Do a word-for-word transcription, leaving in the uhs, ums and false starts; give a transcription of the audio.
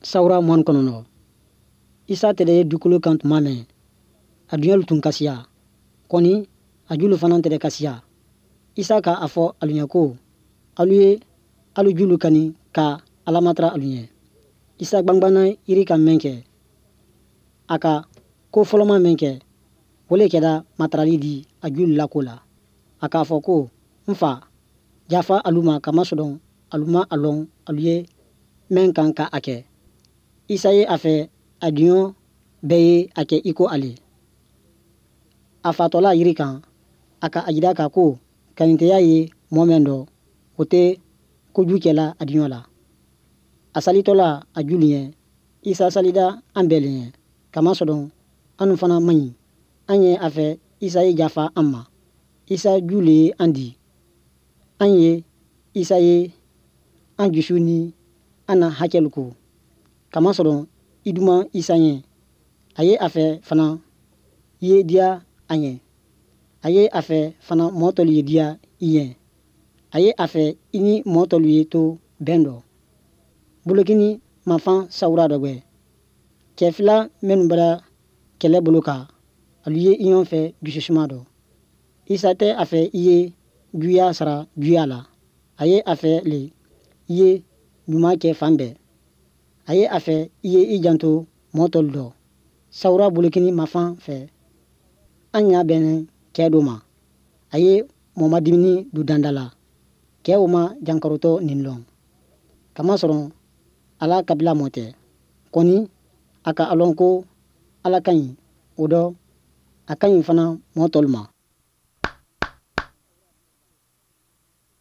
Sawura mugan kɔnɔntɔn Isa tɛrɛ ye dukolo kan tuma mɛn a duɲɛlu tun kasiya kɔni a julu fana tɛrɛ kasiya Isa ka a fɔ alu ɲɛ ko alu ye alu julu kani ka Ala matara alu ɲɛ Isa gbangbana yiri ka mɛn kɛ a ka ko fɔlɔma mɛn kɛ o le kɛra matarali di a julu la ko la a k'a fɔ ko n fa yafa alu ma kamasɔrɔ alu ma a lɔn alu ye mɛn kan ka a kɛ Isa ye a fɛ a duɲɔ bɛɛ ye a kɛ i ko ale a fatɔla yiri kan a ka a jira k'a ko kaniteya ye mɔɔ mɛn dɔ o tɛ kojugu kɛla a duɲɔ la a salitɔla a julu ɲɛ Isa salida an bɛɛ le ɲɛ kamasɔrɔ anu fana man ɲi an ye a fɛ Isa ye yafa an ma Isa julu ye an di an ye Isa ye an jusu ni an na hakɛlu ko kamasɔrɔ i duman Isa ɲɛ a ye a fɛ fana ye diya an ɲɛ a ye a fɛ fana mɔɔ tɔlu ye diya i ɲɛ a ye a fɛ i ni mɔɔ tɔlu ye to bɛn dɔ bolokini mafan sawura dɔ gbɛ cɛ fila minnu bɛra kɛlɛ bolo kan alu ye i ɲɔgɔn fɛ dususuma dɔ Isa tɛ a fɛ i ye juguya sara juguya la a ye a fɛ le i ye ɲuman kɛ fan bɛɛ a ye a fɛ i ye i janto mɔɔ tɔlu dɔ sawura bolokini mafan fɛ an ɲa bɛnɛ kɛ dɔ ma a ye mɔmadimini du danda la kɛ o ma jankarotɔ nin lɔn kamasɔrɔ Ala kabila mɔ tɛ kɔni a ka a lɔn ko Ala ka ɲi o dɔ a ka ɲi fana mɔɔ tɔlu ma